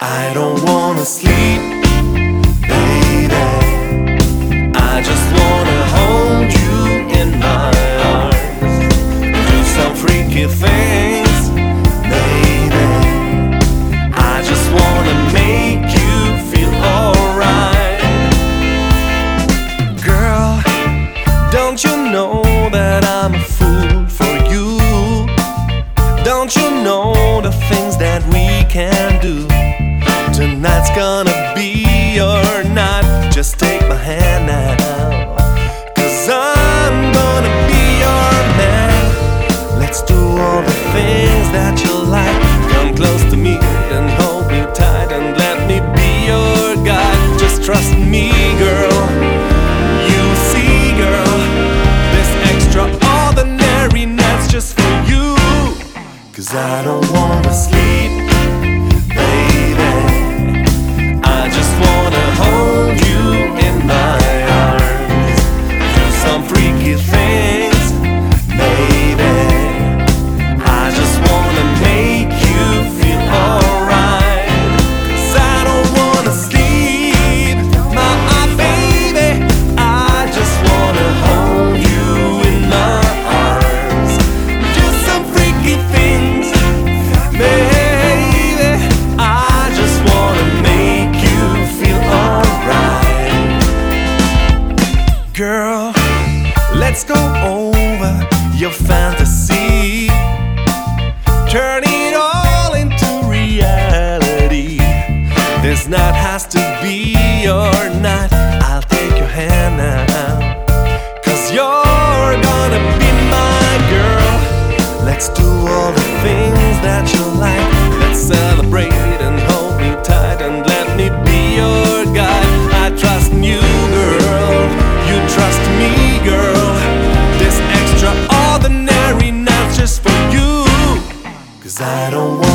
I don't wanna sleep, baby. I just wanna hold you in my arms, do some freaky things, baby. I just wanna make you feel alright. Girl, don't you know that I'm a fool for you? Don't you know the things that we can do? Tonight's gonna be your night. Just take my hand now, 'cause I'm gonna be your man. Let's do all the things that you like. Come close to me and hold me tight and let me be your guide. Just trust me, girl. You see, girl, this extraordinary night's just for you. 'Cause I don't wanna sleep, baby. I just wanna hold you in my arms, do some freaky things, baby. I just wanna make you feel alright. 'Cause I don't wanna sleep, my baby. I just wanna hold you in my arms, do some freaky things, baby. I just wanna make you feel alright. Girl, let's go over your fantasy, turn it all into reality. This night has to be your night. I'll take your hand now, 'cause you're gonna be my girl. Let's do all the things that you like. Let's celebrate and hold me tight and let me be your guide. I trust in you, girl. You trust me, girl. This extraordinary night's just for you. 'Cause I don't want